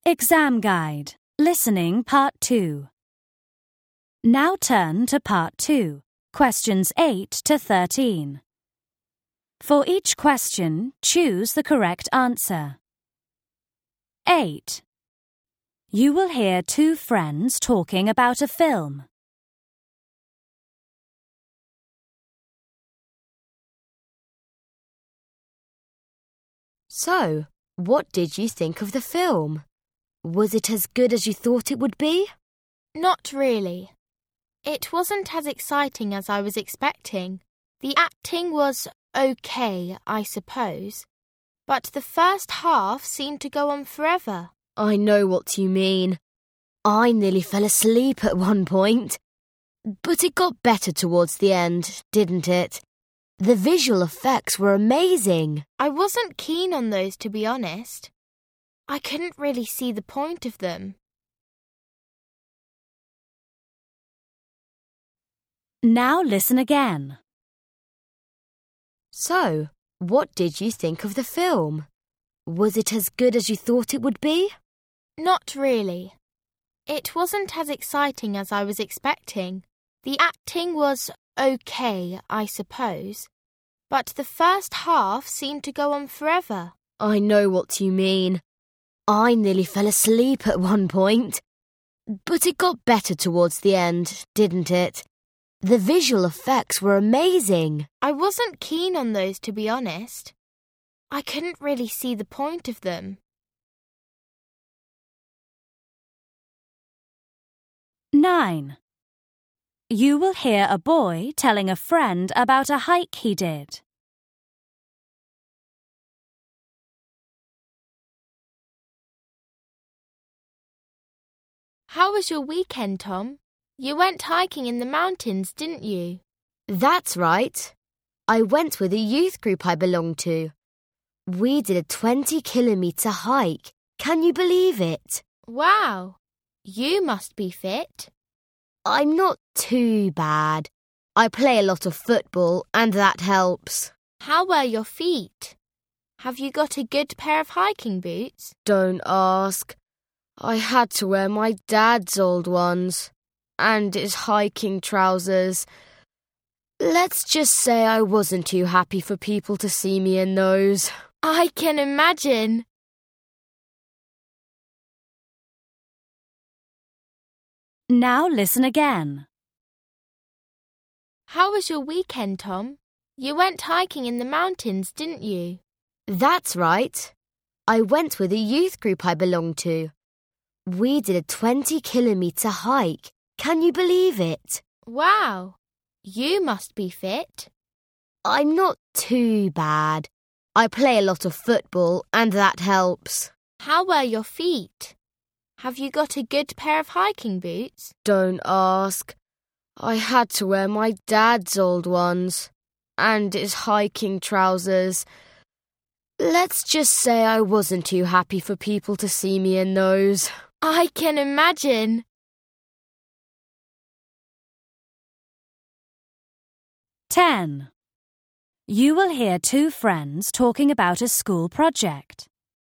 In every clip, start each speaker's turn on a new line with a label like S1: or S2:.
S1: Exam Guide, Listening Part 2. Now turn to Part 2, Questions 8 to 13. For each question, choose the correct answer. 8. You will hear two friends talking about a film.
S2: So, what did you think of the film? Was it as good as you thought it would be?
S3: Not really. It wasn't as exciting as I was expecting. The acting was okay, I suppose, but the first half seemed to go on forever.
S2: I know what you mean. I nearly fell asleep at one point. But it got better towards the end, didn't it? The visual effects were amazing.
S3: I wasn't keen on those, to be honest. I couldn't really see the point of them.
S1: Now listen again.
S2: So, what did you think of the film? Was it as good as you thought it would be?
S3: Not really. It wasn't as exciting as I was expecting. The acting was okay, I suppose, but the first half seemed to go on forever.
S2: I know what you mean. I nearly fell asleep at one point. But it got better towards the end, didn't it? The visual effects were amazing.
S3: I wasn't keen on those, to be honest. I couldn't really see the point of them.
S1: 9. You will hear a boy telling a friend about a hike he did.
S3: How was your weekend, Tom? You went hiking in the mountains, didn't you?
S2: That's right. I went with a youth group I belonged to. We did a 20-kilometre hike. Can you believe it?
S3: Wow! You must be fit.
S2: I'm not too bad. I play a lot of football and that helps.
S3: How were your feet? Have you got a good pair of hiking boots?
S2: Don't ask. I had to wear my dad's old ones and his hiking trousers. Let's just say I wasn't too happy for people to see me in those.
S3: I can imagine.
S1: Now listen again.
S3: How was your weekend, Tom? You went hiking in the mountains, didn't you?
S2: That's right. I went with a youth group I belonged to. We did a 20-kilometre hike. Can you believe it?
S3: Wow! You must be fit.
S2: I'm not too bad. I play a lot of football and that helps.
S3: How were your feet? Have you got a good pair of hiking boots?
S2: Don't ask. I had to wear my dad's old ones and his hiking trousers. Let's just say I wasn't too happy for people to see me in those.
S3: I can imagine.
S1: Ten. You will hear two friends talking about a school project.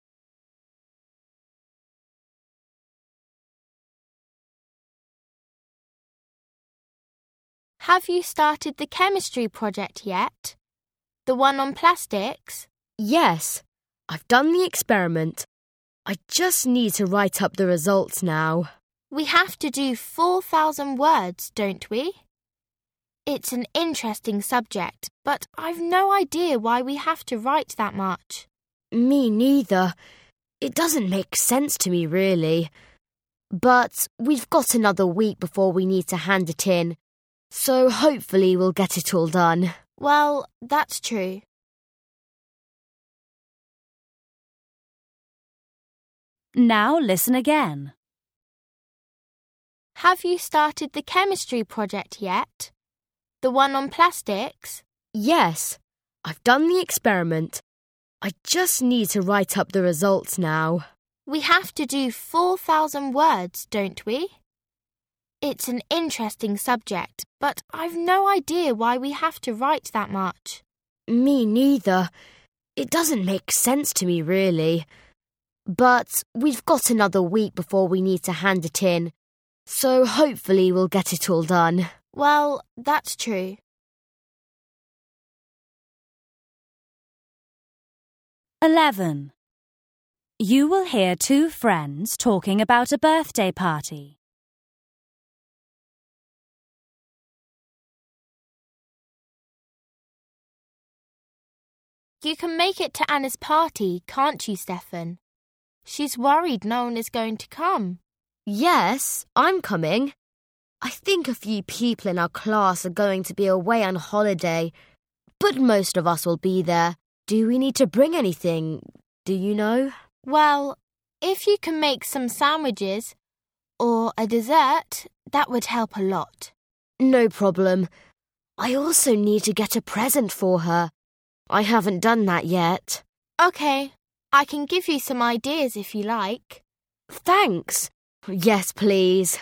S3: Have you started the chemistry project yet? The one on plastics?
S2: Yes, I've done the experiment. I just need to write up the results now.
S3: We have to do 4,000 words, don't we? It's an interesting subject, but I've no idea why we have to write that much.
S2: Me neither. It doesn't make sense to me, really. But we've got another week before we need to hand it in, so hopefully we'll get it all done.
S3: Well, that's true.
S1: Now listen again.
S3: Have you started the chemistry project yet? The one on plastics?
S2: Yes, I've done the experiment. I just need to write up the results now.
S3: We have to do 4,000 words, don't we? It's an interesting subject, but I've no idea why we have to write that much.
S2: Me neither. It doesn't make sense to me, really. But we've got another week before we need to hand it in, so hopefully we'll get it all done.
S3: Well, that's true.
S1: 11. You will hear two friends talking about a birthday party.
S3: You can make it to Anna's party, can't you, Stefan? She's worried no one is going to come.
S2: Yes, I'm coming. I think a few people in our class are going to be away on holiday, but most of us will be there. Do we need to bring anything? Do you know?
S3: Well, if you can make some sandwiches or a dessert, that would help a lot.
S2: No problem. I also need to get a present for her. I haven't done that yet.
S3: OK, I can give you some ideas if you like.
S2: Thanks. Yes, please.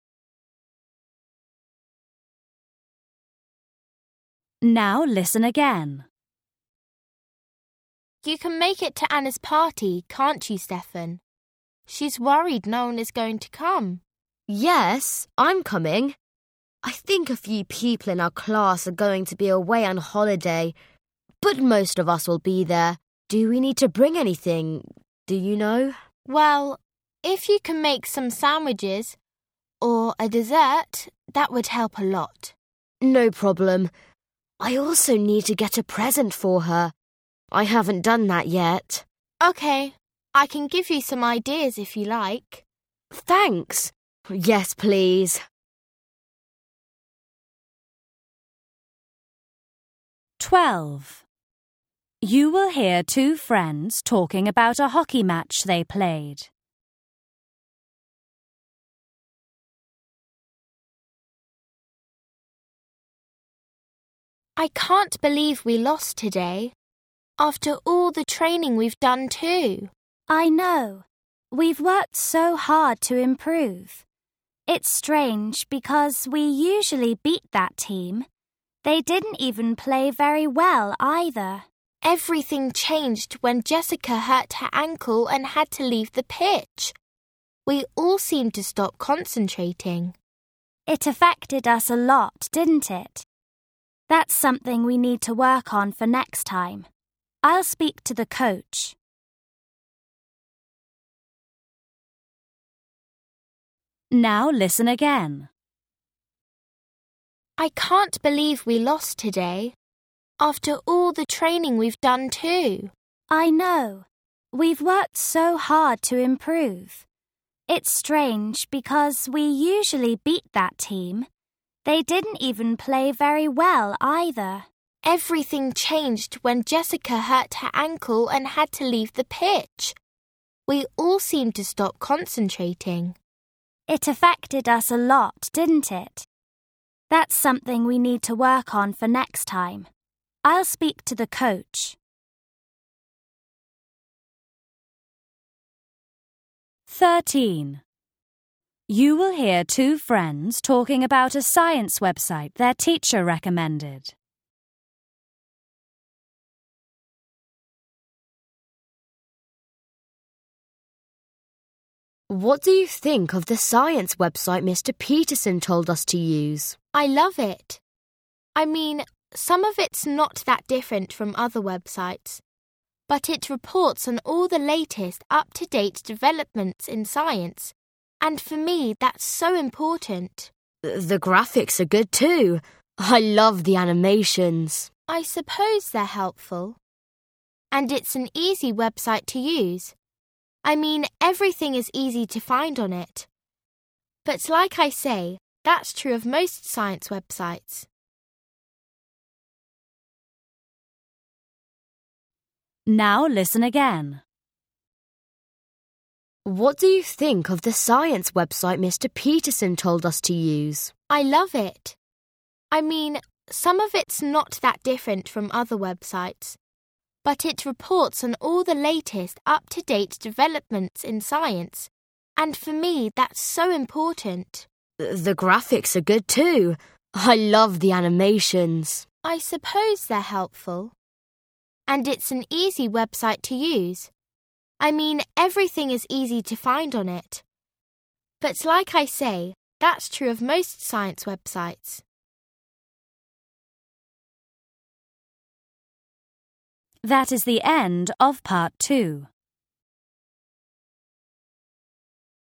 S1: Now listen again.
S3: You can make it to Anna's party, can't you, Stefan? She's worried no one is going to come.
S2: Yes, I'm coming. I think a few people in our class are going to be away on holiday, but most of us will be there. Do we need to bring anything? Do you know?
S3: Well, if you can make some sandwiches or a dessert, that would help a lot.
S2: No problem. I also need to get a present for her. I haven't done that yet.
S3: OK, I can give you some ideas if you like.
S2: Thanks. Yes, please.
S1: 12. You will hear two friends talking about a hockey match they played.
S3: I can't believe we lost today. After all the training we've done too.
S1: I know. We've worked so hard to improve. It's strange because we usually beat that team. They didn't even play very well either.
S3: Everything changed when Jessica hurt her ankle and had to leave the pitch. We all seemed to stop concentrating.
S1: It affected us a lot, didn't it? That's something we need to work on for next time. I'll speak to the coach. Now listen again.
S3: I can't believe we lost today. After all the training we've done too.
S1: I know. We've worked so hard to improve. It's strange because we usually beat that team. They didn't even play very well either.
S3: Everything changed when Jessica hurt her ankle and had to leave the pitch. We all seemed to stop concentrating.
S1: It affected us a lot, didn't it? That's something we need to work on for next time. I'll speak to the coach. 13. You will hear two friends talking about a science website their teacher recommended.
S2: What do you think of the science website Mr. Peterson told us to use?
S3: I love it. I mean, some of it's not that different from other websites, but it reports on all the latest up-to-date developments in science, and for me that's so important.
S2: The graphics are good too. I love the animations.
S3: I suppose they're helpful. And it's an easy website to use. I mean, everything is easy to find on it. But like I say, that's true of most science websites.
S1: Now listen again.
S2: What do you think of the science website Mr. Peterson told us to use?
S3: I love it. I mean, some of it's not that different from other websites, but it reports on all the latest up-to-date developments in science, and for me that's so important.
S2: The graphics are good too. I love the animations.
S3: I suppose they're helpful. And it's an easy website to use. I mean, everything is easy to find on it. But like I say, that's true of most science websites.
S1: That is the end of Part 2.